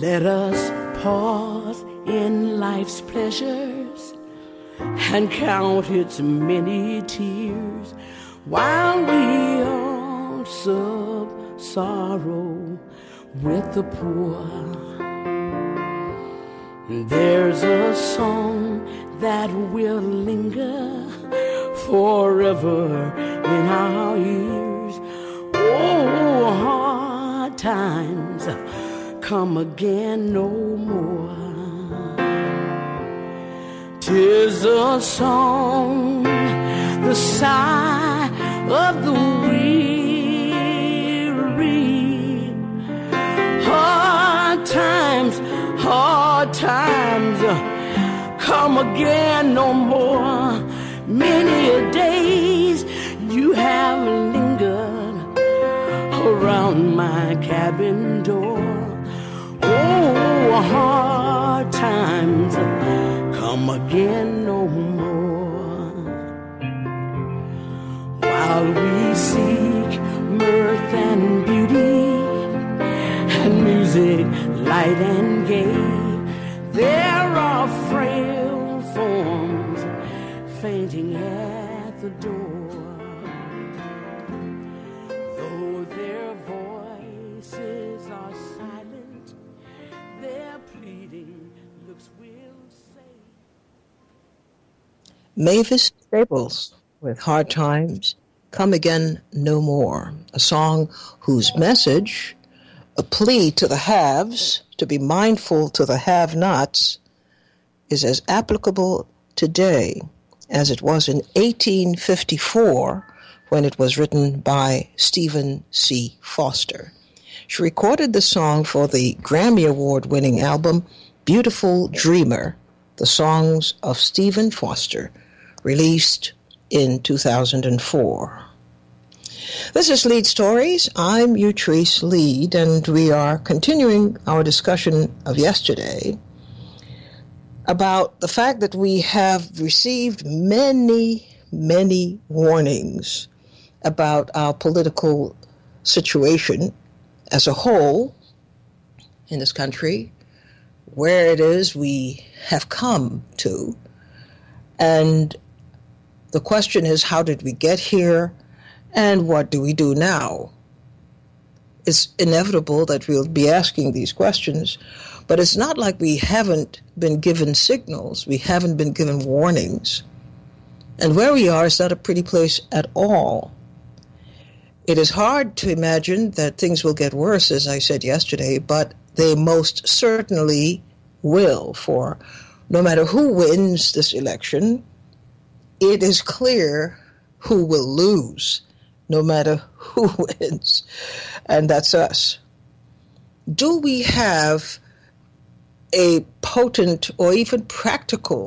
Let us pause in life's pleasures and count its many tears while we all sorrow with the poor. There's a song that will linger forever in our ears. Oh, hard times come again no more. 'Tis a song, the sigh of the weary. Hard times come again no more. Many a days you have lingered around my cabin door. Oh, hard times come again no more. While we seek mirth and beauty and music, light and gay, there are frail forms fainting at the door. Though their voices are silent, their pleading looks will say. Mavis Staples with Hard Times Come Again No More, a song whose message, a plea to the haves to be mindful to the have-nots, is as applicable today as it was in 1854 when it was written by Stephen C. Foster. She recorded the song for the Grammy Award-winning album Beautiful Dreamer, the songs of Stephen Foster, released in 2004. This is Lead Stories. I'm Utrice Lead, and we are continuing our discussion of yesterday about the fact that we have received many warnings about our political situation as a whole in this country, where it is we have come to. And the question is, how did we get here? And what do we do now? It's inevitable that we'll be asking these questions, but it's not like we haven't been given signals, we haven't been given warnings. And where we are is not a pretty place at all. It is hard to imagine that things will get worse, as I said yesterday, but they most certainly will, for no matter who wins this election, it is clear who will lose, no matter who wins, and that's us. Do we have a potent or even practical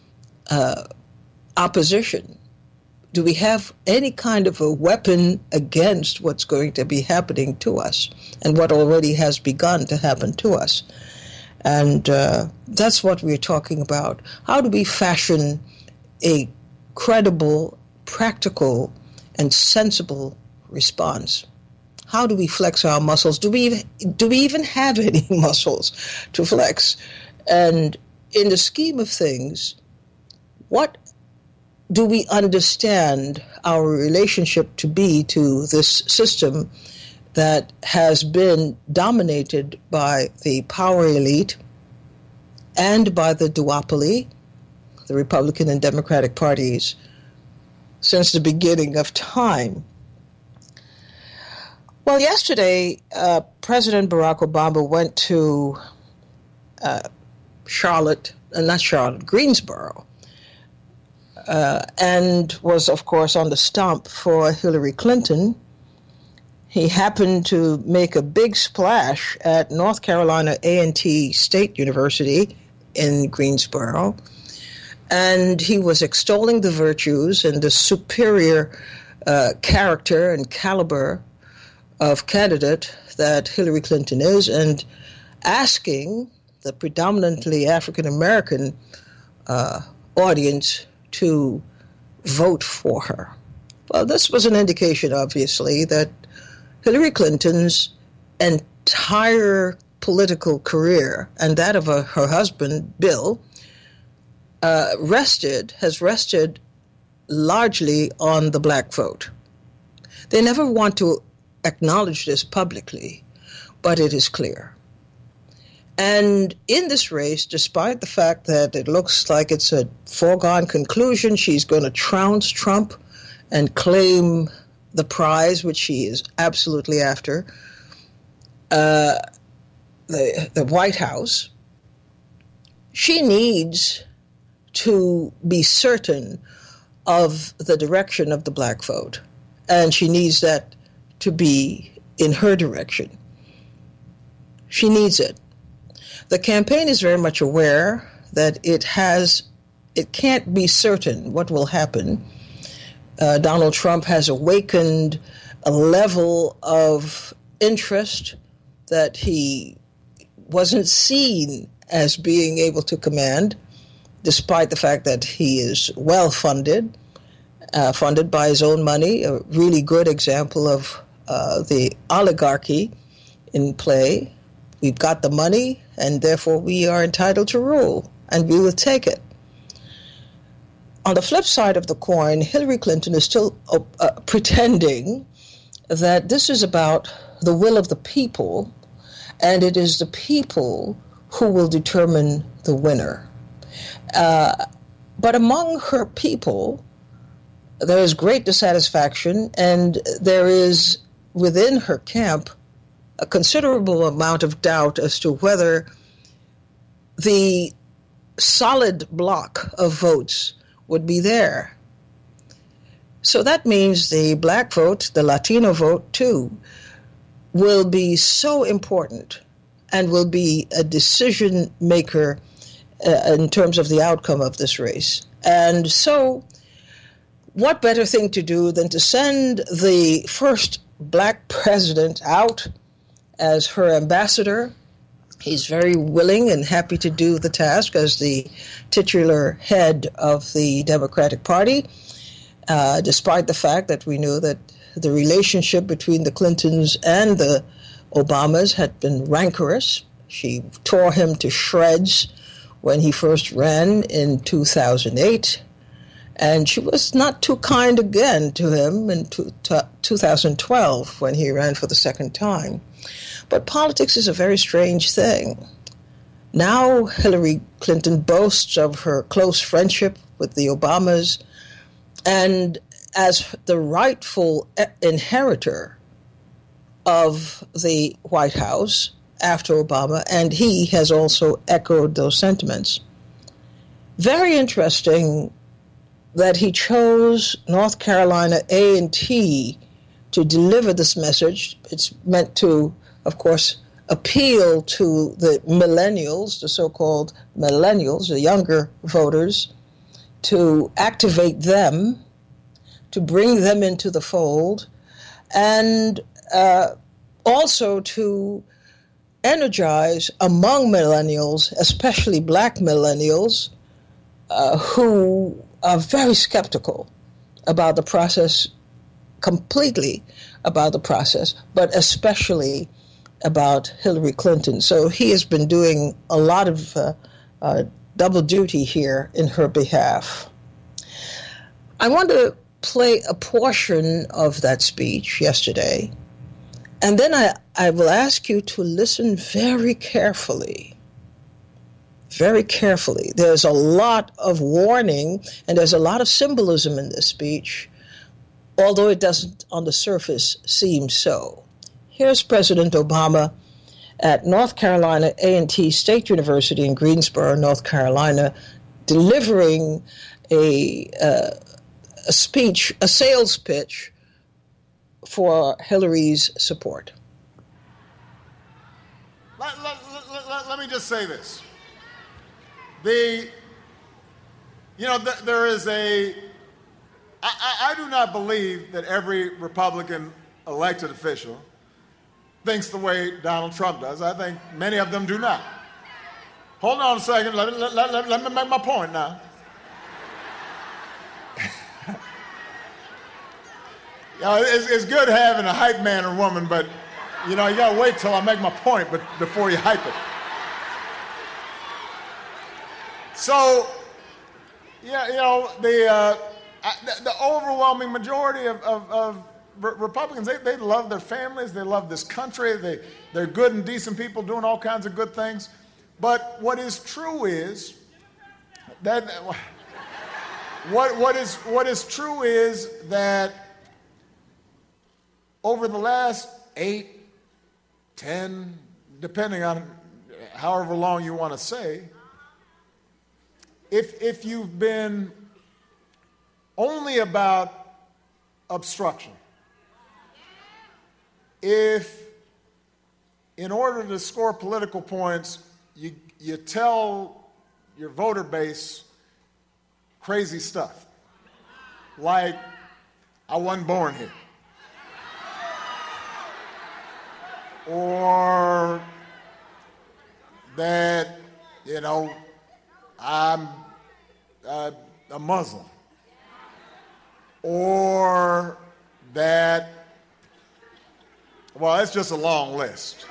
opposition? Do we have any kind of a weapon against what's going to be happening to us and what already has begun to happen to us? And that's what we're talking about. How do we fashion a credible, practical, and sensible response? How do we flex our muscles? Do we even have any muscles to flex? And in the scheme of things, what do we understand our relationship to be to this system that has been dominated by the power elite and by the duopoly, the Republican and Democratic parties, since the beginning of time? Well, yesterday, President Barack Obama went to Greensboro, and was, of course, on the stump for Hillary Clinton. He happened to make a big splash at North Carolina A&T State University in Greensboro, and he was extolling the virtues and the superior character and caliber of candidate that Hillary Clinton is, and asking the predominantly African-American audience to vote for her. Well, this was an indication, obviously, that Hillary Clinton's entire political career and that of her husband, Bill, has rested largely on the black vote. They never want to acknowledge this publicly, but it is clear. And in this race, despite the fact that it looks like it's a foregone conclusion, she's going to trounce Trump and claim the prize, which she is absolutely after, the White House, she needs to be certain of the direction of the black vote. And she needs that to be in her direction. She needs it. The campaign is very much aware that it can't be certain what will happen. Donald Trump has awakened a level of interest that he wasn't seen as being able to command, despite the fact that he is well funded, funded by his own money, a really good example of the oligarchy in play. We've got the money, and therefore we are entitled to rule, and we will take it. On the flip side of the coin, Hillary Clinton is still pretending that this is about the will of the people, and it is the people who will determine the winner. But among her people, there is great dissatisfaction, and there is within her camp a considerable amount of doubt as to whether the solid block of votes would be there. So that means the black vote, the Latino vote too, will be so important and will be a decision maker in terms of the outcome of this race. And so what better thing to do than to send the first black president out as her ambassador. He's very willing and happy to do the task as the titular head of the Democratic Party, despite the fact that we knew that the relationship between the Clintons and the Obamas had been rancorous. She tore him to shreds when he first ran in 2008, and she was not too kind again to him in 2012 when he ran for the second time. But politics is a very strange thing. Now Hillary Clinton boasts of her close friendship with the Obamas, and as the rightful inheritor of the White House after Obama, and he has also echoed those sentiments. Very interesting that he chose North Carolina A&T to deliver this message. It's meant to, of course, appeal to the millennials, the so-called millennials, the younger voters, to activate them, to bring them into the fold, and also to energize among millennials, especially black millennials, who are very skeptical about the process, completely about the process, but especially about Hillary Clinton. So he has been doing a lot of double duty here in her behalf. I want to play a portion of that speech yesterday, and then I will ask you to listen very carefully. Very carefully. There's a lot of warning and there's a lot of symbolism in this speech, although it doesn't on the surface seem so. Here's President Obama at North Carolina A&T State University in Greensboro, North Carolina, delivering a speech, a sales pitch for Hillary's support. Let me just say this. There is I do not believe that every Republican elected official thinks the way Donald Trump does. I think many of them do not. Hold on a second. Let me make my point now. It's good having a hype man or woman, but You know, you got to wait till I make my point before you hype it. So, yeah, you know, the overwhelming majority of Republicans, they love their families, they love this country, they're good and decent people doing all kinds of good things. But what is true is that what is true is that over the last 8, 10, depending on however long you want to say, if you've been only about obstruction, if in order to score political points, you tell your voter base crazy stuff, like, I wasn't born here, or that, you know, I'm a Muslim, or that, well, it's just a long list.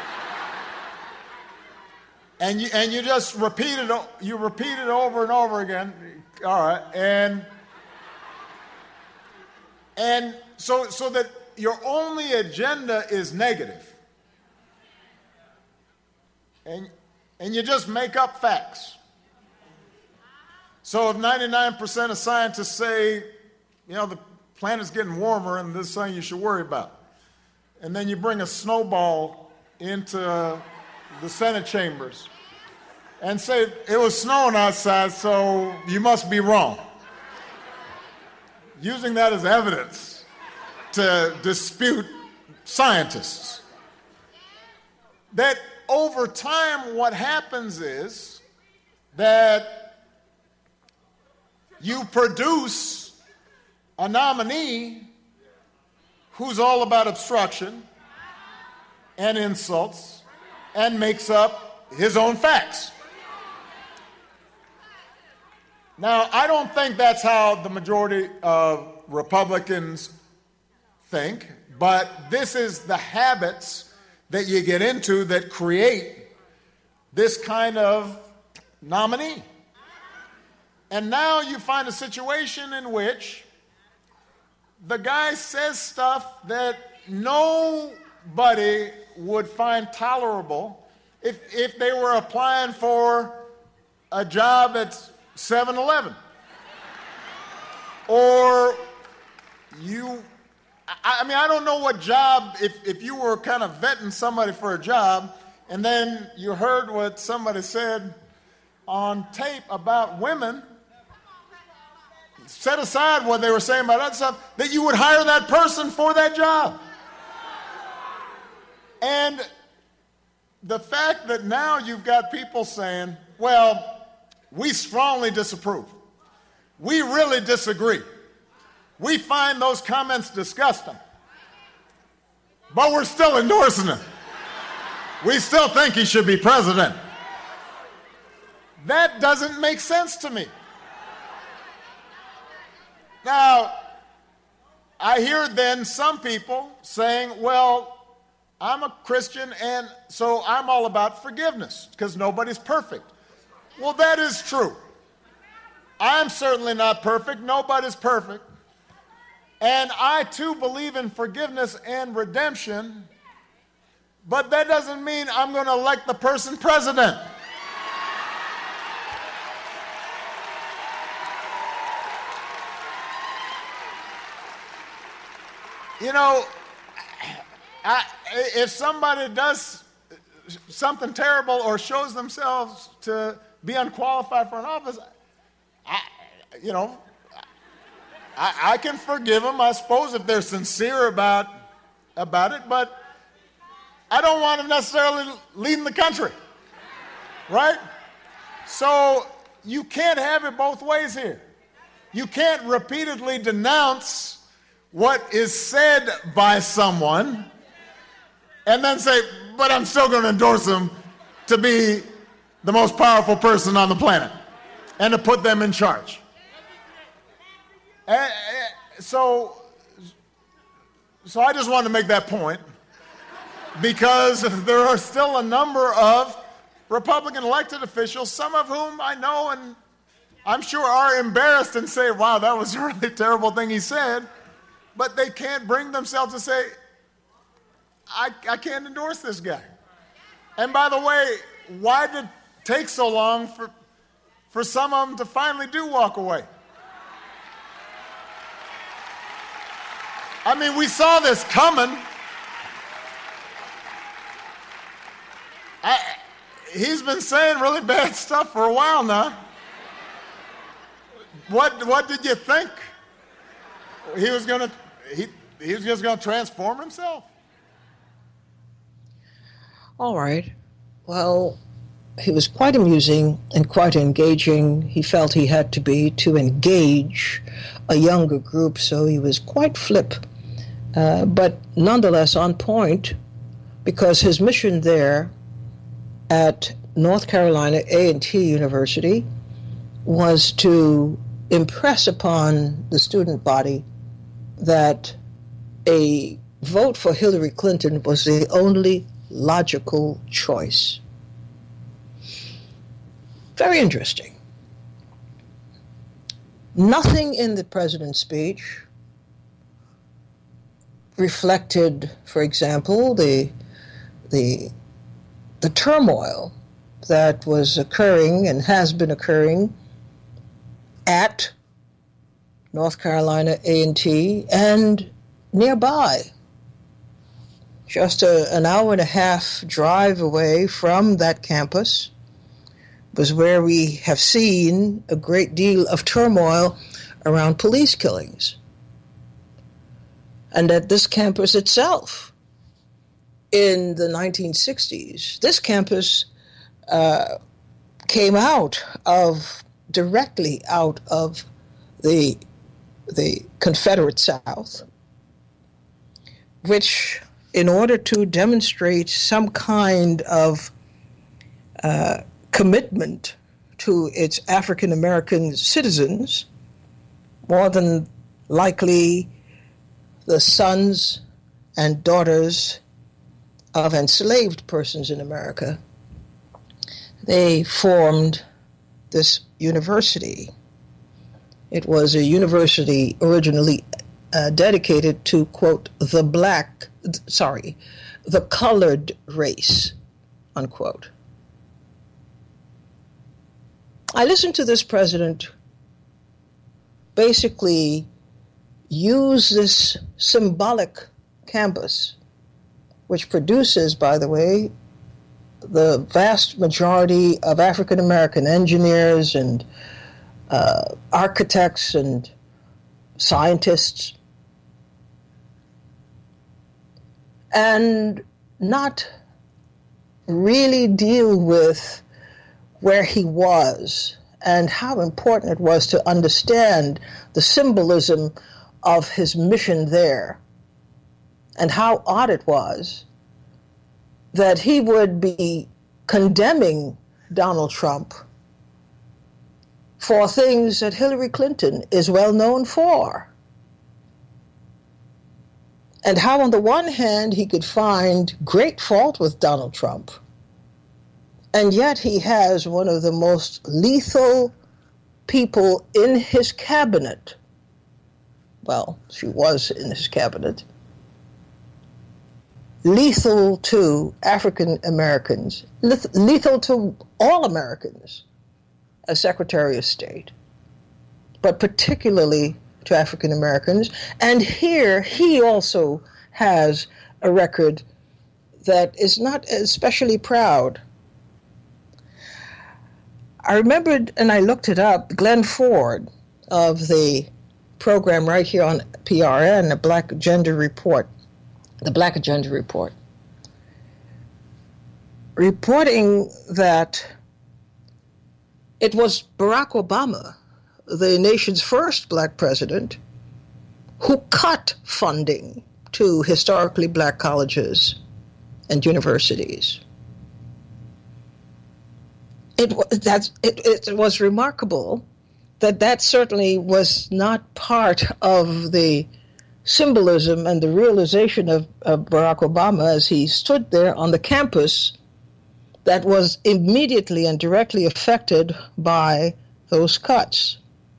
And you just repeat it over and over again. All right, and so that your only agenda is negative. And you just make up facts. So if 99% of scientists say, you know, the planet's getting warmer and this is something you should worry about, and then you bring a snowball into the Senate chambers and say, it was snowing outside, so you must be wrong, using that as evidence to dispute scientists, that over time what happens is that you produce a nominee who's all about obstruction and insults and makes up his own facts. Now, I don't think that's how the majority of Republicans think, but this is the habits that you get into that create this kind of nominee. And now you find a situation in which the guy says stuff that nobody would find tolerable if they were applying for a job at 7-Eleven. Or I don't know what job, if you were kind of vetting somebody for a job and then you heard what somebody said on tape about women, set aside what they were saying about that stuff, that you would hire that person for that job. And the fact that now you've got people saying, well, we strongly disapprove. We really disagree. We find those comments disgusting. But we're still endorsing him. We still think he should be president. That doesn't make sense to me. Now, I hear then some people saying, well, I'm a Christian and so I'm all about forgiveness because nobody's perfect. Well, that is true. I'm certainly not perfect. Nobody's perfect. And I too believe in forgiveness and redemption, but that doesn't mean I'm going to elect the person president. You know, if somebody does something terrible or shows themselves to be unqualified for an office, I can forgive them, I suppose, if they're sincere about it, but I don't want them necessarily leading the country, right? So you can't have it both ways here. You can't repeatedly denounce what is said by someone and then say, but I'm still going to endorse them to be the most powerful person on the planet and to put them in charge. So I just wanted to make that point. because there are still a number of Republican elected officials, some of whom I know and I'm sure are embarrassed and say, wow, that was a really terrible thing he said, but they can't bring themselves to say, I can't endorse this guy. And by the way, why did it take so long for some of them to finally do walk away? I mean, we saw this coming. He's been saying really bad stuff for a while now. What did you think? He was just gonna transform himself? All right. Well, he was quite amusing and quite engaging. He felt he had to be to engage a younger group, so he was quite flip, but nonetheless on point, because his mission there at North Carolina A&T University was to impress upon the student body that a vote for Hillary Clinton was the only logical choice. Very interesting. Nothing in the president's speech reflected, for example, the turmoil that was occurring and has been occurring at North Carolina A&T and nearby. Just an hour and a half drive away from that campus was where we have seen a great deal of turmoil around police killings. And at this campus itself, in the 1960s, this campus came directly out of the Confederate South, which, in order to demonstrate some kind of commitment to its African American citizens, more than likely the sons and daughters of enslaved persons in America, they formed this university. It was a university originally dedicated to, quote, the colored race, unquote. I listened to this president basically use this symbolic campus, which produces, by the way, the vast majority of African American engineers and architects and scientists, and not really deal with where he was and how important it was to understand the symbolism of his mission there, and how odd it was that he would be condemning Donald Trump for things that Hillary Clinton is well known for. And how, on the one hand, he could find great fault with Donald Trump, and yet he has one of the most lethal people in his cabinet. Well, she was in his cabinet. Lethal to African Americans, lethal to all Americans as Secretary of State, but particularly to African Americans. And here he also has a record that is not especially proud. I remembered, and I looked it up, Glenn Ford of the program right here on PRN, the Black Agenda Report, reporting that it was Barack Obama, the nation's first black president, who cut funding to historically black colleges and universities. It was remarkable that certainly was not part of the symbolism and the realization of Barack Obama as he stood there on the campus that was immediately and directly affected by those cuts.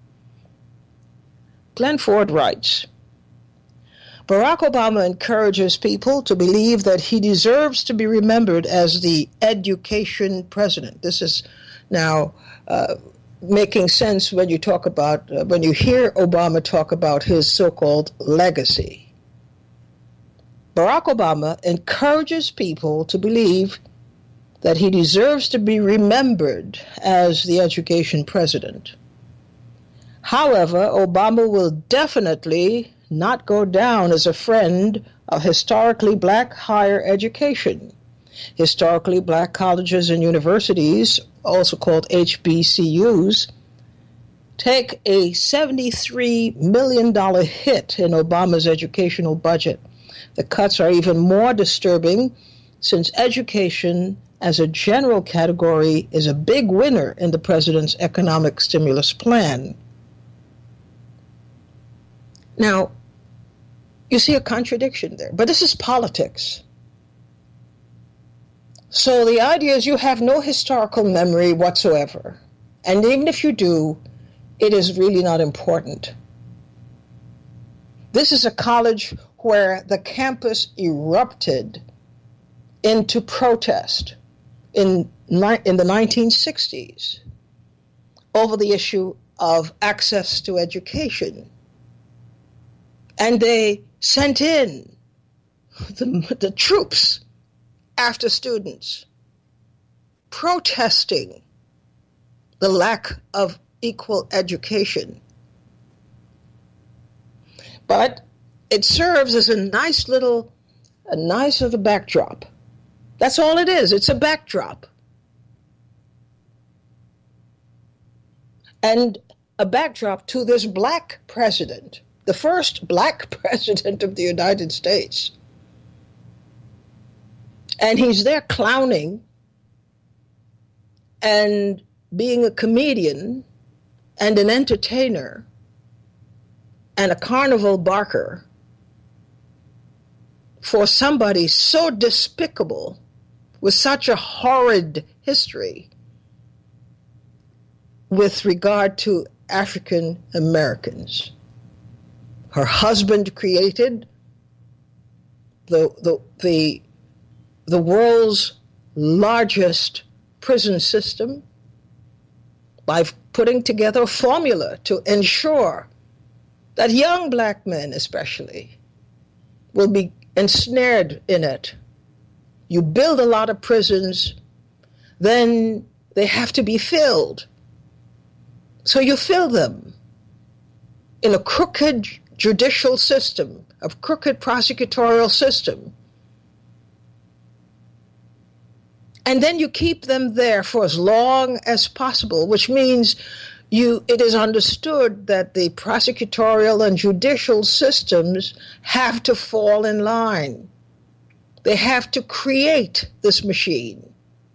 Glenn Ford writes, Barack Obama encourages people to believe that he deserves to be remembered as the education president. This is now making sense when you talk about, when you hear Obama talk about his so-called legacy. Barack Obama encourages people to believe that he deserves to be remembered as the education president. However, Obama will definitely not go down as a friend of historically black higher education. Historically black colleges and universities, also called HBCUs, take a $73 million hit in Obama's educational budget. The cuts are even more disturbing since education as a general category is a big winner in the president's economic stimulus plan. Now, you see a contradiction there, but this is politics. So the idea is you have no historical memory whatsoever. And even if you do, it is really not important. This is a college where the campus erupted into protest in the 1960s over the issue of access to education. And they sent in the troops after students, protesting the lack of equal education. But it serves as a nice little backdrop. That's all it is. It's a backdrop. And a backdrop to this black president, the first black president of the United States. And he's there clowning and being a comedian and an entertainer and a carnival barker for somebody so despicable with such a horrid history with regard to African Americans. Her husband created the world's largest prison system by putting together a formula to ensure that young black men especially will be ensnared in it. You build a lot of prisons, then they have to be filled. So you fill them in a crooked judicial system, a crooked prosecutorial system. And then you keep them there for as long as possible, which means it is understood that the prosecutorial and judicial systems have to fall in line. They have to create this machine.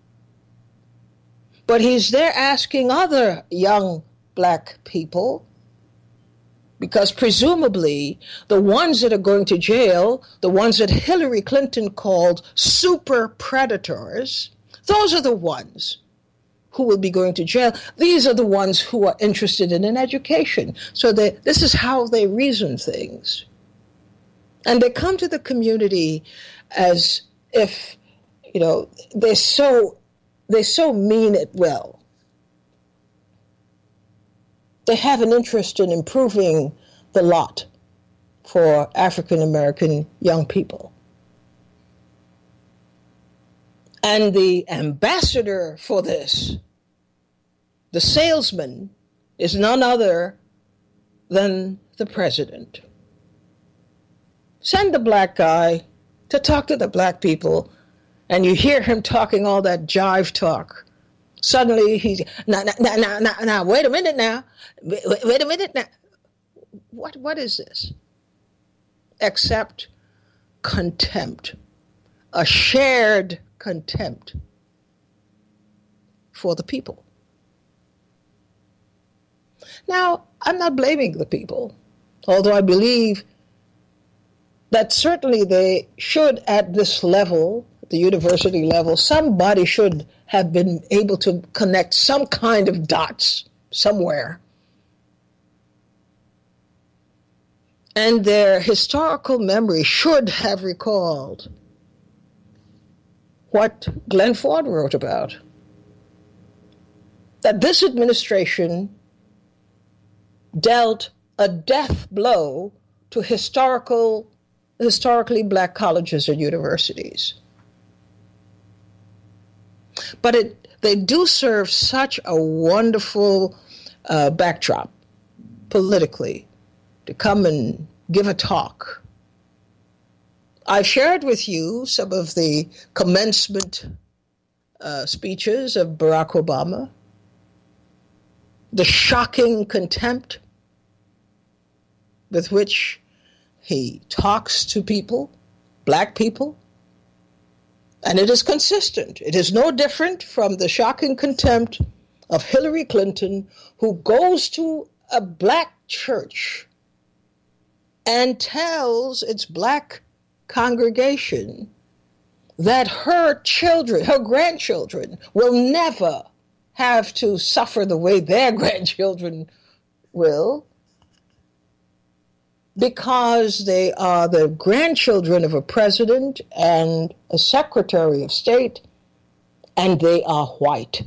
But he's there asking other young black people, because presumably the ones that are going to jail, the ones that Hillary Clinton called super predators, those are the ones who will be going to jail. These are the ones who are interested in an education. So this is how they reason things. And they come to the community as if, they so mean it well. They have an interest in improving the lot for African American young people. And the ambassador for this, the salesman, is none other than the president. Send the black guy to talk to the black people, and you hear him talking all that jive talk. Suddenly he's, now, wait a minute now. Wait a minute now. What is this? Except contempt, a shared contempt for the people. Now, I'm not blaming the people, although I believe that certainly they should, at this level, the university level, somebody should have been able to connect some kind of dots somewhere. And their historical memory should have recalled what Glenn Ford wrote about. That this administration dealt a death blow to historically black colleges and universities. But they do serve such a wonderful backdrop politically to come and give a talk. I shared with you some of the commencement speeches of Barack Obama, the shocking contempt with which he talks to people, black people, and it is consistent. It is no different from the shocking contempt of Hillary Clinton, who goes to a black church and tells its black congregation that her children, her grandchildren, will never have to suffer the way their grandchildren will, because they are the grandchildren of a president and a secretary of state, and they are white.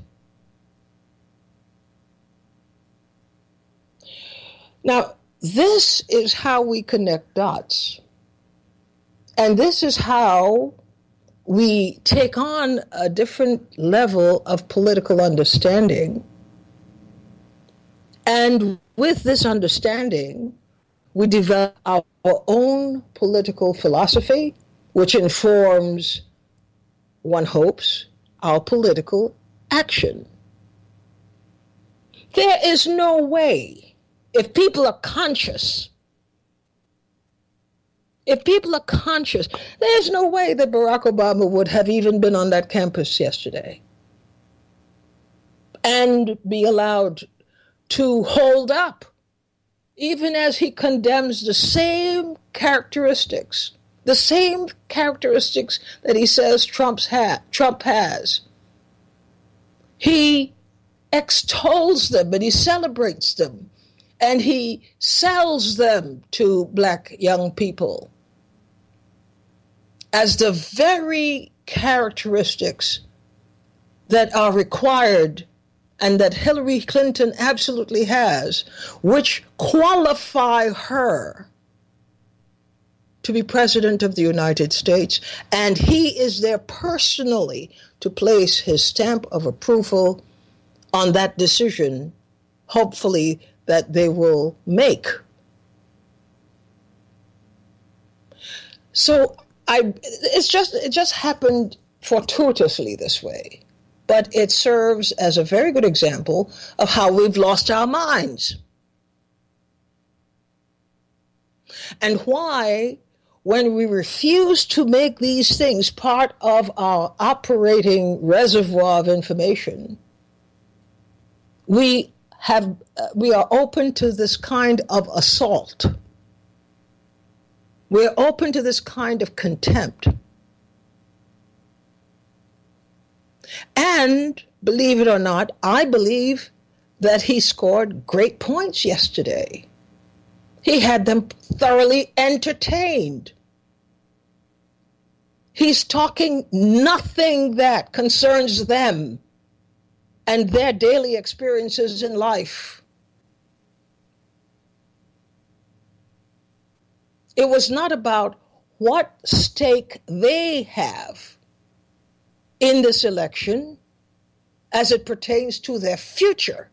Now, this is how we connect dots. And this is how we take on a different level of political understanding. And with this understanding, we develop our own political philosophy, which informs, one hopes, our political action. There is no way, if people are conscious, there's no way that Barack Obama would have even been on that campus yesterday and be allowed to hold up, even as he condemns the same characteristics that he says Trump has. He extols them and he celebrates them and he sells them to black young people as the very characteristics that are required and that Hillary Clinton absolutely has, which qualify her to be president of the United States. And he is there personally to place his stamp of approval on that decision, hopefully, that they will make. So it just happened fortuitously this way. But it serves as a very good example of how we've lost our minds. And why, when we refuse to make these things part of our operating reservoir of information, we are open to this kind of assault. We're open to this kind of contempt. And, believe it or not, I believe that he scored great points yesterday. He had them thoroughly entertained. He's talking nothing that concerns them and their daily experiences in life. It was not about what stake they have in this election as it pertains to their future.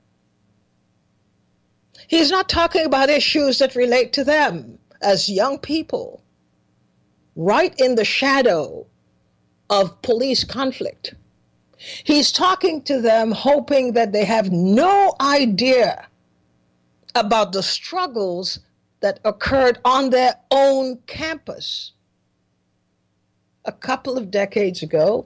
He's not talking about issues that relate to them as young people, right in the shadow of police conflict. He's talking to them hoping that they have no idea about the struggles that occurred on their own campus a couple of decades ago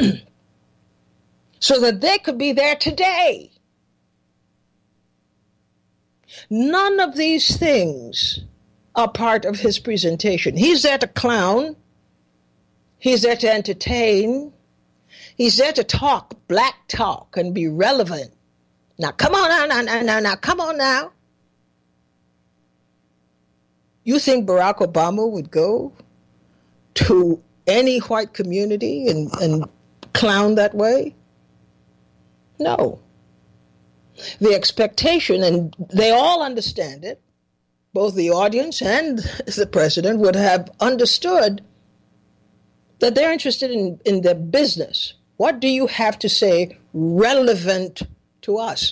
so that they could be there today. None of these things are part of his presentation. He's there to clown. He's there to entertain. He's there to talk, black talk, and be relevant. Now, come on now, come on now. You think Barack Obama would go to any white community and clown that way? No. The expectation, and they all understand it, both the audience and the president would have understood that they're interested in their business. What do you have to say relevant to us?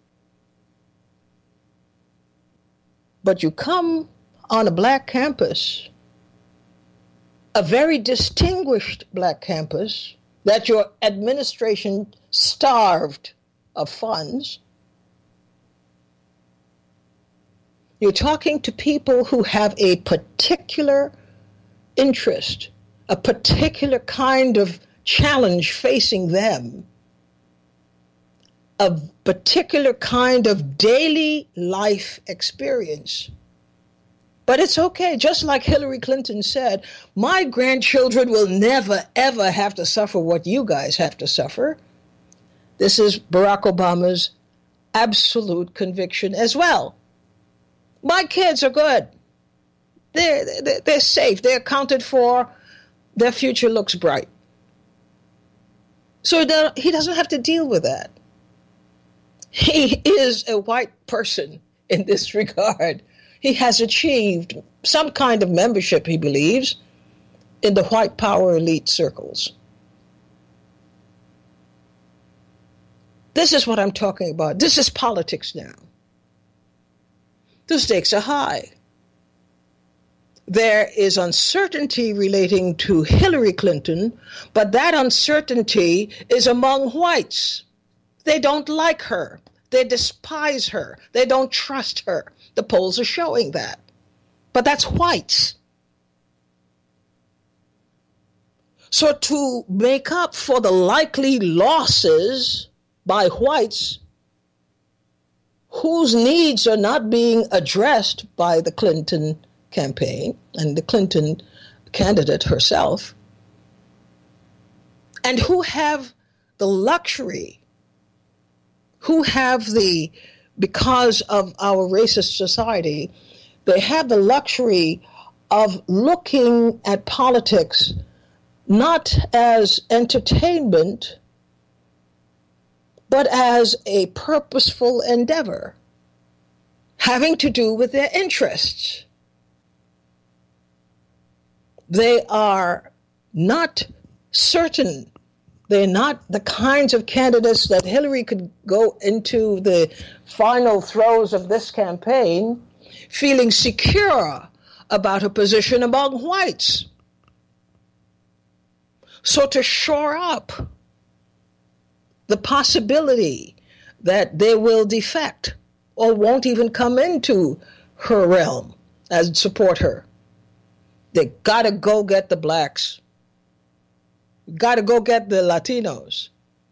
But you come on a black campus, a very distinguished black campus that your administration starved of funds. You're talking to people who have a particular interest, a particular kind of challenge facing them, a particular kind of daily life experience. But it's okay. Just like Hillary Clinton said, my grandchildren will never, ever have to suffer what you guys have to suffer. This is Barack Obama's absolute conviction as well. My kids are good. They're safe. They're accounted for. Their future looks bright. So he doesn't have to deal with that. He is a white person in this regard. He has achieved some kind of membership, he believes, in the white power elite circles. This is what I'm talking about. This is politics now. The stakes are high. There is uncertainty relating to Hillary Clinton, but that uncertainty is among whites. They don't like her. They despise her. They don't trust her. The polls are showing that. But that's whites. So to make up for the likely losses by whites whose needs are not being addressed by the Clinton campaign and the Clinton candidate herself, and who have the luxury, because of our racist society, they have the luxury of looking at politics not as entertainment, but as a purposeful endeavor having to do with their interests. They are not certain. They're not the kinds of candidates that Hillary could go into the final throes of this campaign feeling secure about her position among whites. So to shore up the possibility that they will defect or won't even come into her realm and support her, they got to go get the blacks. Got to go get the Latinos.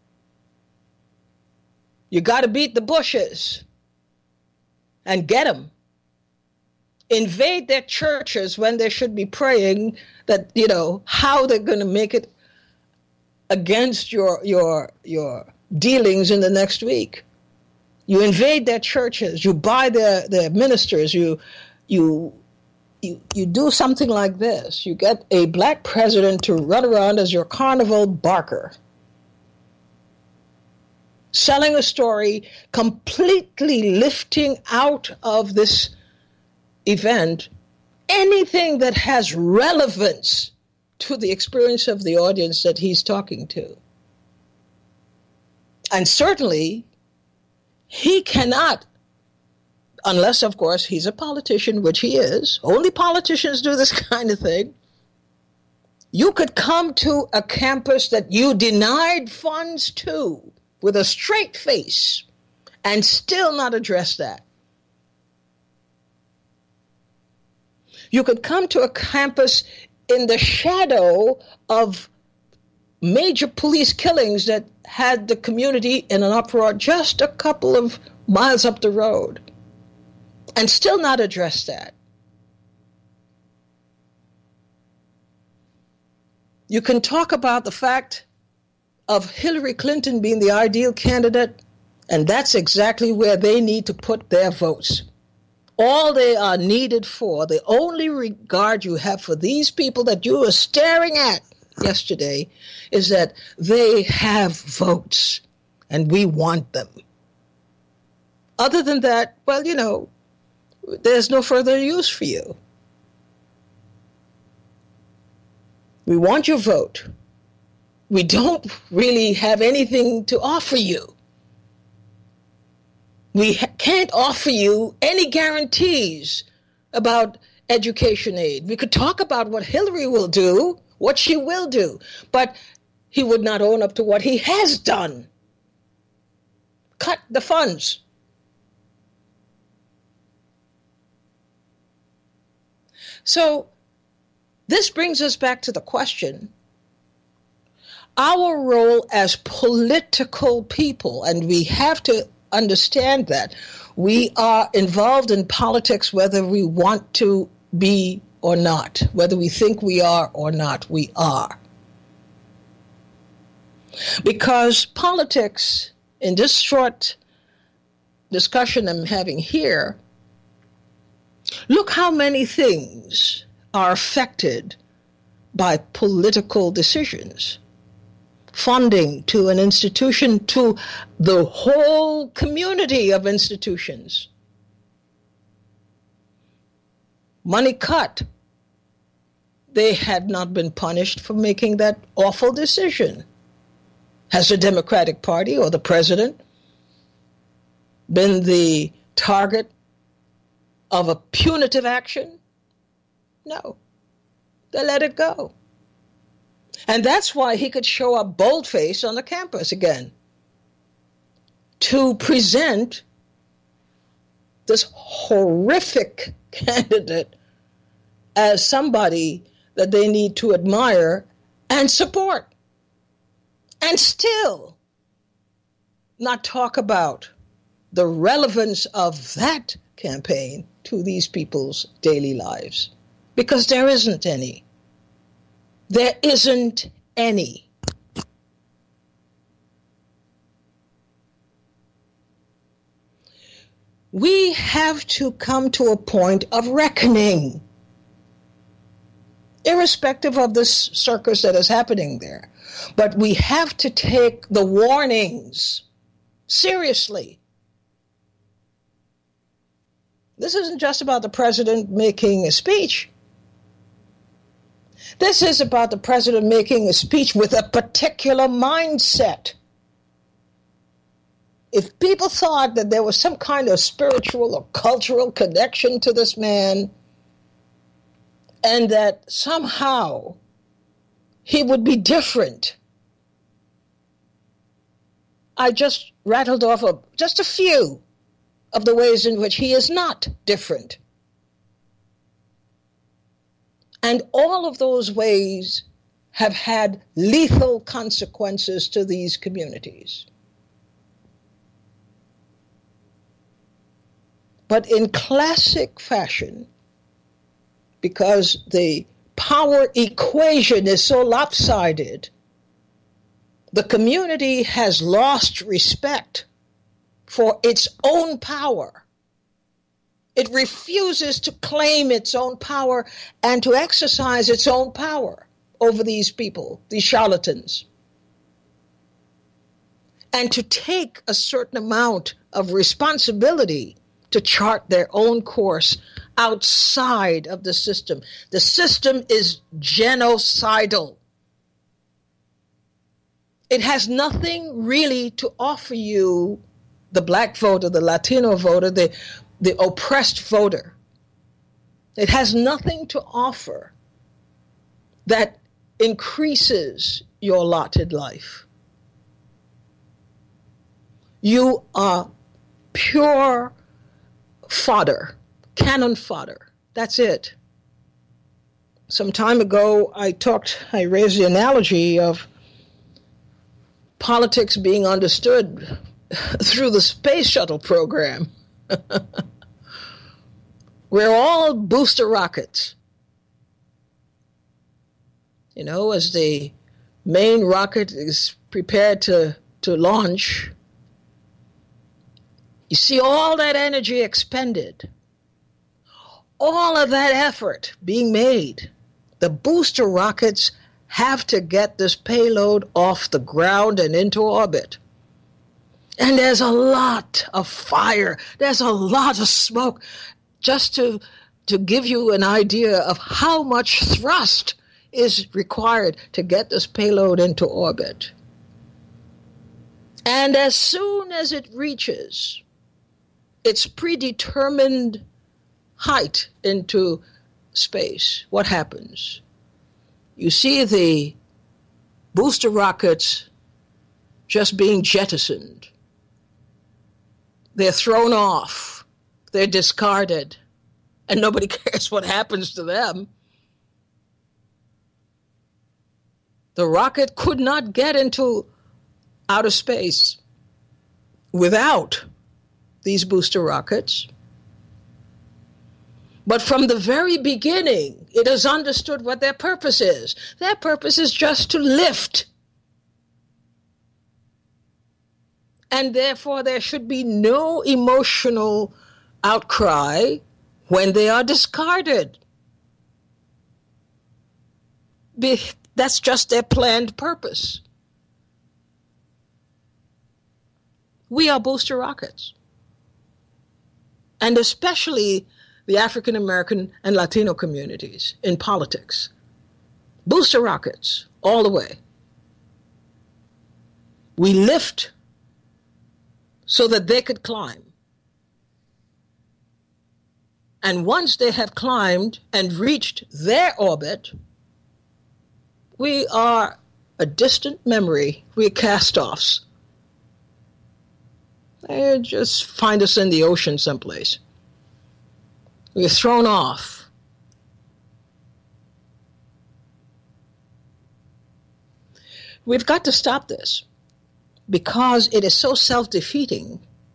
You got to beat the Bushes and get them. Invade their churches when they should be praying that, how they're going to make it against your dealings in the next week. You invade their churches. You buy their ministers. You do something like this. You get a black president to run around as your carnival barker, selling a story, completely lifting out of this event anything that has relevance to the experience of the audience that he's talking to. And certainly, he cannot, unless, of course, he's a politician, which he is. Only politicians do this kind of thing. You could come to a campus that you denied funds to with a straight face and still not address that. You could come to a campus in the shadow of major police killings that had the community in an uproar just a couple of miles up the road and still not address that. You can talk about the fact of Hillary Clinton being the ideal candidate, and that's exactly where they need to put their votes. All they are needed for, the only regard you have for these people that you were staring at yesterday, is that they have votes, and we want them. Other than that, well, there's no further use for you. We want your vote. We don't really have anything to offer you. We can't offer you any guarantees about education aid. We could talk about what Hillary will do, what she will do, but he would not own up to what he has done. Cut the funds. So this brings us back to the question, our role as political people, and we have to understand that we are involved in politics whether we want to be or not, whether we think we are or not, we are. Because politics, in this short discussion I'm having here, look how many things are affected by political decisions. Funding to an institution, to the whole community of institutions. Money cut. They had not been punished for making that awful decision. Has the Democratic Party or the president been the target of a punitive action? No. They let it go. And that's why he could show up bold-faced on the campus again to present this horrific candidate as somebody that they need to admire and support, and still not talk about the relevance of that campaign to these people's daily lives, because there isn't any. There isn't any. We have to come to a point of reckoning, irrespective of this circus that is happening there. But we have to take the warnings seriously. This isn't just about the president making a speech. This is about the president making a speech with a particular mindset. If people thought that there was some kind of spiritual or cultural connection to this man, and that somehow he would be different, I just rattled off just a few of the ways in which he is not different. And all of those ways have had lethal consequences to these communities. But in classic fashion, because the power equation is so lopsided, the community has lost respect for its own power. It refuses to claim its own power and to exercise its own power over these people, these charlatans, and to take a certain amount of responsibility to chart their own course outside of the system. The system is genocidal. It has nothing really to offer you, the black voter, the Latino voter, the oppressed voter. It has nothing to offer that increases your allotted life. You are pure fodder, cannon fodder. That's it. Some time ago, I raised the analogy of politics being understood through the space shuttle program. We're all booster rockets. as the main rocket is prepared to launch, you see all that energy expended, all of that effort being made. The booster rockets have to get this payload off the ground and into orbit. And there's a lot of fire. There's a lot of smoke. Just to give you an idea of how much thrust is required to get this payload into orbit. And as soon as it reaches its predetermined height into space, what happens? You see the booster rockets just being jettisoned. They're thrown off. They're discarded. And nobody cares what happens to them. The rocket could not get into outer space without these booster rockets. But from the very beginning, it is understood what their purpose is. Their purpose is just to lift. And therefore, there should be no emotional outcry when they are discarded. That's just their planned purpose. We are booster rockets. And especially the African American and Latino communities in politics. Booster rockets all the way. We lift so that they could climb. And once they have climbed and reached their orbit, we are a distant memory. We're cast-offs. They just find us in the ocean someplace. We're thrown off. We've got to stop this because it is so self-defeating.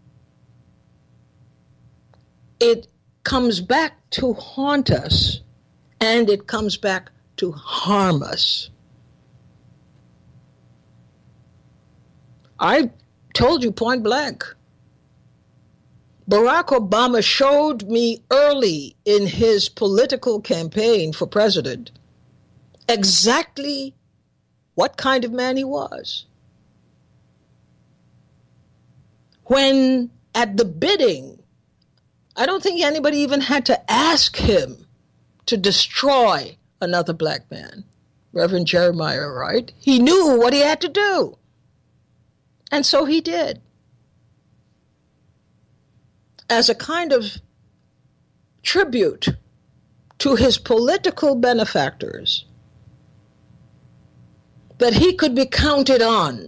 It comes back to haunt us, and it comes back to harm us. I told you point blank. Barack Obama showed me early in his political campaign for president exactly what kind of man he was. When at the bidding, I don't think anybody even had to ask him to destroy another black man, Reverend Jeremiah Wright. He knew what he had to do. And so he did. As a kind of tribute to his political benefactors, that he could be counted on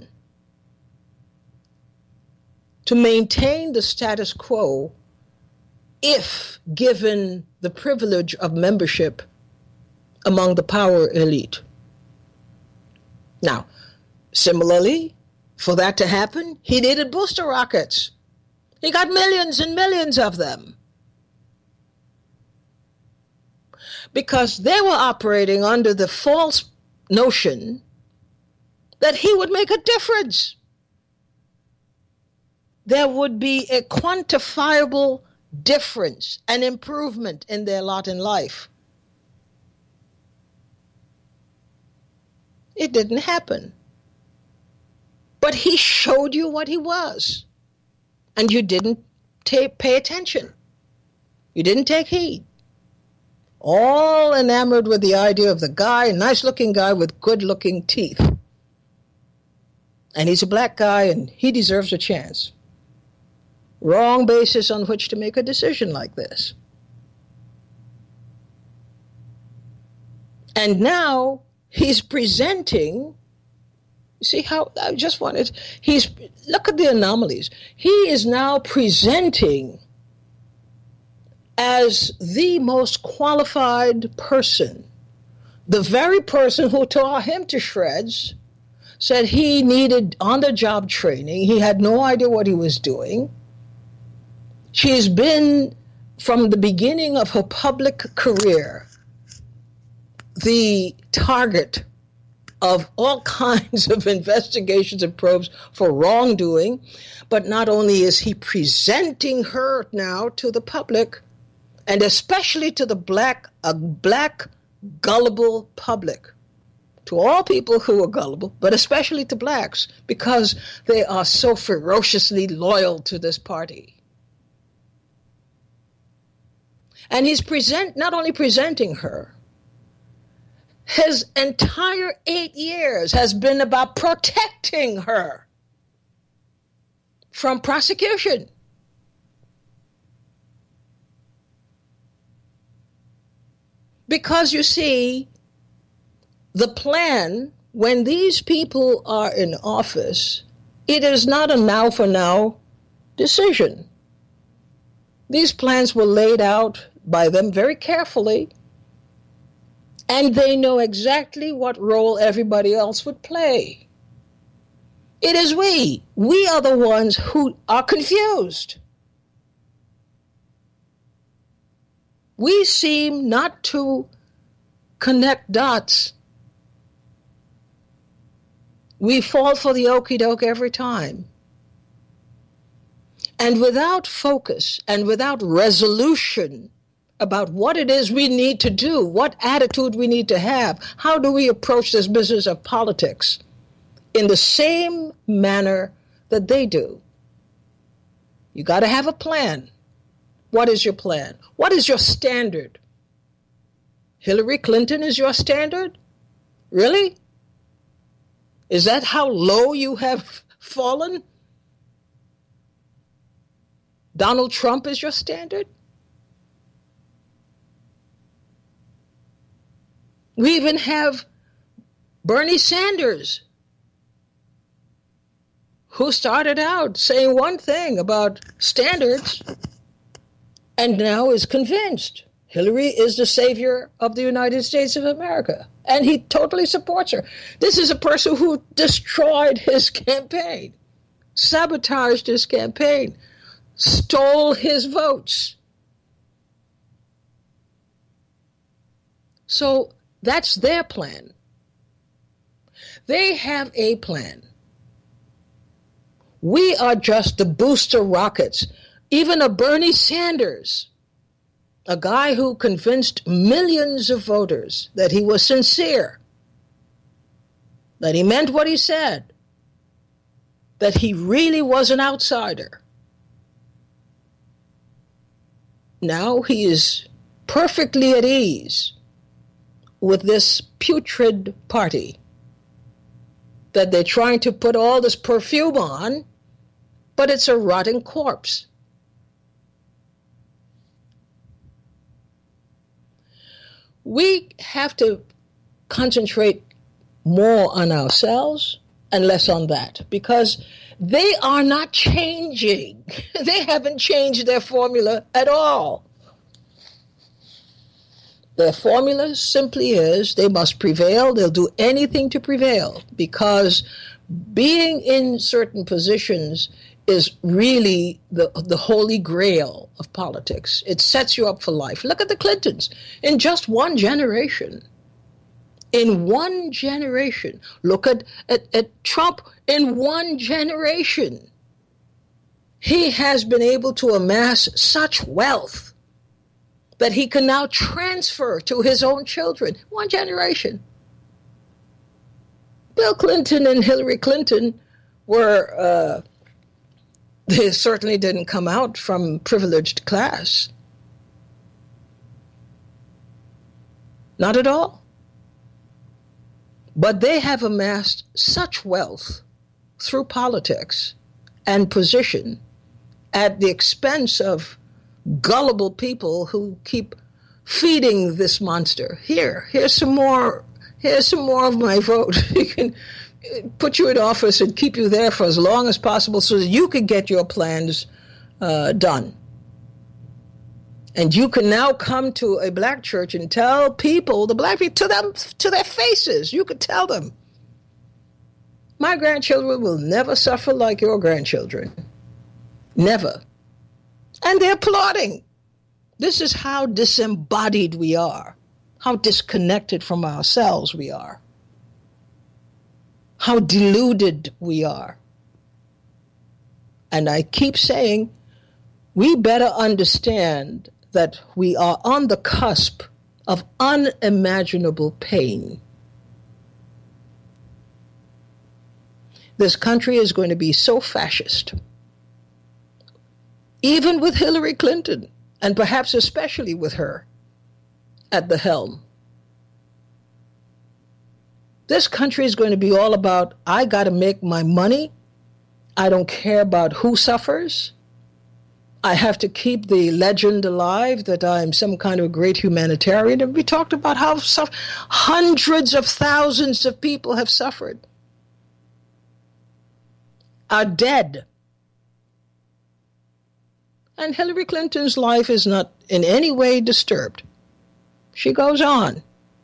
to maintain the status quo if given the privilege of membership among the power elite. Now, similarly, for that to happen, he needed booster rockets. He got millions and millions of them. Because they were operating under the false notion that he would make a difference. There would be a quantifiable difference, an improvement in their lot in life. It didn't happen. But he showed you what he was. And you didn't pay attention. You didn't take heed. All enamored with the idea of the guy, nice-looking guy with good-looking teeth. And he's a black guy, and he deserves a chance. Wrong basis on which to make a decision like this. And now he's presenting, you see how, I just wanted, look at the anomalies. He is now presenting as the most qualified person, the very person who tore him to shreds, said he needed on-the-job training. He had no idea what he was doing. She's been, from the beginning of her public career, the target of all kinds of investigations and probes for wrongdoing. But not only is he presenting her now to the public, and especially to the black gullible public, to all people who are gullible, but especially to blacks, because they are so ferociously loyal to this party. And he's not only presenting her, his entire 8 years has been about protecting her from prosecution. Because you see, the plan, when these people are in office, it is not a now for now decision. These plans were laid out by them very carefully, and they know exactly what role everybody else would play. It is we are the ones who are confused. We seem not to connect dots. We fall for the okie doke every time. And without focus and without resolution about what it is we need to do, what attitude we need to have, how do we approach this business of politics in the same manner that they do? You got to have a plan. What is your plan? What is your standard? Hillary Clinton is your standard? Really? Is that how low you have fallen? Donald Trump is your standard? We even have Bernie Sanders, who started out saying one thing about standards and now is convinced Hillary is the savior of the United States of America. And he totally supports her. This is a person who destroyed his campaign, sabotaged his campaign, stole his votes. So that's their plan. They have a plan. We are just the booster rockets. Even a Bernie Sanders, a guy who convinced millions of voters that he was sincere, that he meant what he said, that he really was an outsider. Now he is perfectly at ease with this putrid party that they're trying to put all this perfume on, but it's a rotting corpse. We have to concentrate more on ourselves and less on that, because they are not changing. They haven't changed their formula at all. Their formula simply is they must prevail. They'll do anything to prevail, because being in certain positions is really the holy grail of politics. It sets you up for life. Look at the Clintons. In just one generation. In one generation. Look at Trump. In one generation. He has been able to amass such wealth that he can now transfer to his own children. One generation. Bill Clinton and Hillary Clinton were... they certainly didn't come out from privileged class. Not at all. But they have amassed such wealth through politics and position at the expense of gullible people who keep feeding this monster. Here's some more of my vote. He can put you in office and keep you there for as long as possible so that you can get your plans done. And you can now come to a black church and tell people, the black people, to their faces, you could tell them, my grandchildren will never suffer like your grandchildren. Never. And they're applauding. This is how disembodied we are, how disconnected from ourselves we are. how deluded we are. And I keep saying, we better understand that we are on the cusp of unimaginable pain. This country is going to be so fascist, even with Hillary Clinton, and perhaps especially with her at the helm. This country is going to be all about, I got to make my money. I don't care about who suffers. I have to keep the legend alive that I'm some kind of a great humanitarian. And we talked about how hundreds of thousands of people have suffered, are dead. And Hillary Clinton's life is not in any way disturbed. She goes on.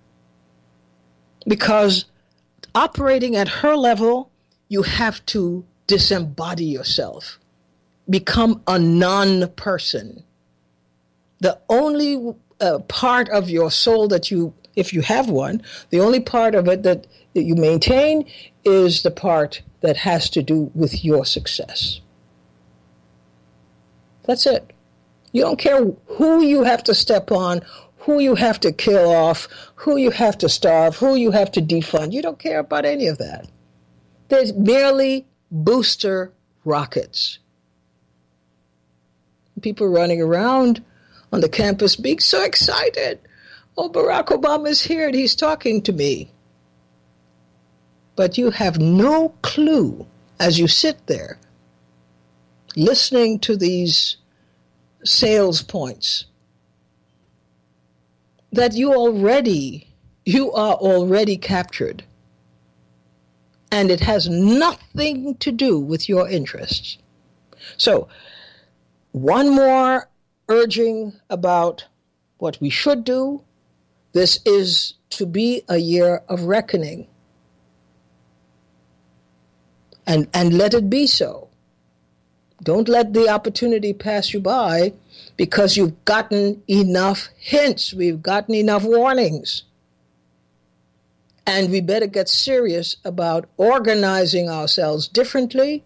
Because operating at her level, you have to disembody yourself. Become a non-person. The only part of your soul that you, if you have one, the only part of it that you maintain is the part that has to do with your success. That's it. You don't care who you have to step on, who you have to kill off, who you have to starve, who you have to defund. You don't care about any of that. There's merely booster rockets. People running around on the campus being so excited. Oh, Barack Obama is here and he's talking to me. But you have no clue as you sit there listening to these sales points that you are already captured. And it has nothing to do with your interests. So, one more urging about what we should do. This is to be a year of reckoning. And let it be so. Don't let the opportunity pass you by because you've gotten enough hints. We've gotten enough warnings. And we better get serious about organizing ourselves differently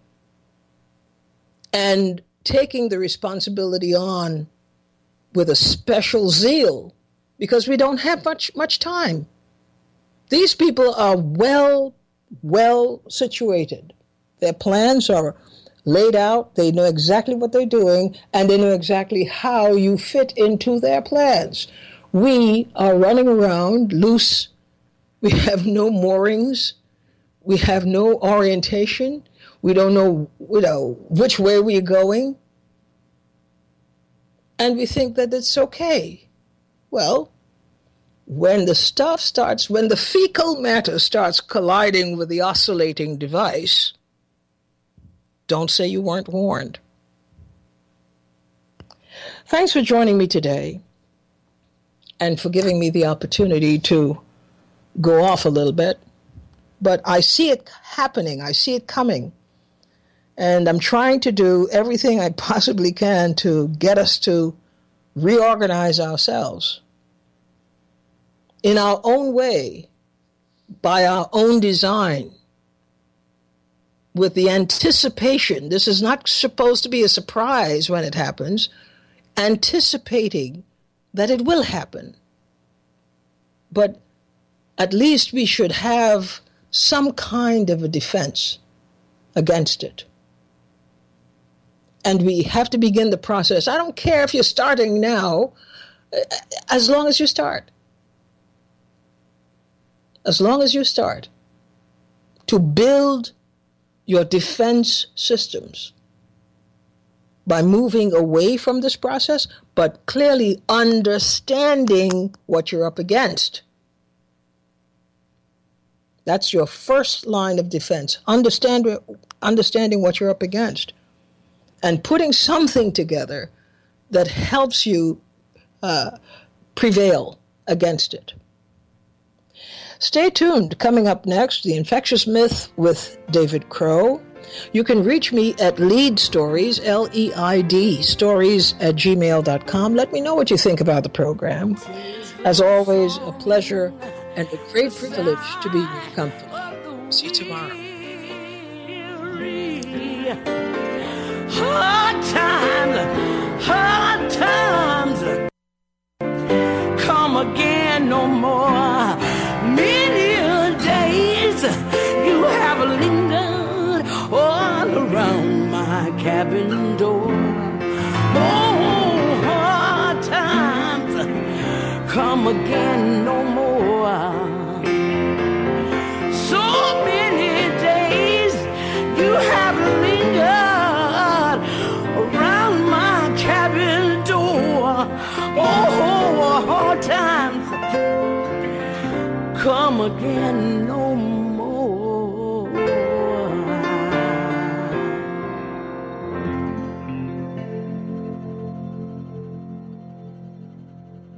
and taking the responsibility on with a special zeal because we don't have much time. These people are well situated. Their plans are laid out. They know exactly what they're doing, and they know exactly how you fit into their plans. We are running around loose. We have no moorings. We have no orientation. We don't know, which way we're going. And we think that it's okay. Well, when the fecal matter starts colliding with the oscillating device, don't say you weren't warned. Thanks for joining me today and for giving me the opportunity to go off a little bit. But I see it happening. I see it coming. And I'm trying to do everything I possibly can to get us to reorganize ourselves in our own way, by our own design, with the anticipation. This is not supposed to be a surprise when it happens, anticipating that it will happen. But at least we should have some kind of a defense against it. And we have to begin the process. I don't care if you're starting now, as long as you start. As long as you start to build your defense systems by moving away from this process, but clearly understanding what you're up against. That's your first line of defense, understanding what you're up against, and putting something together that helps you prevail against it. Stay tuned. Coming up next, The Infectious Myth with David Crow. You can reach me at Leid Stories, L-E-I-D, stories@gmail.com. Let me know what you think about the program. As always, a pleasure and a great privilege to be in your company. See you tomorrow. Hard times come again no more. Many days you have lingered all around my cabin door. Oh, hard times come again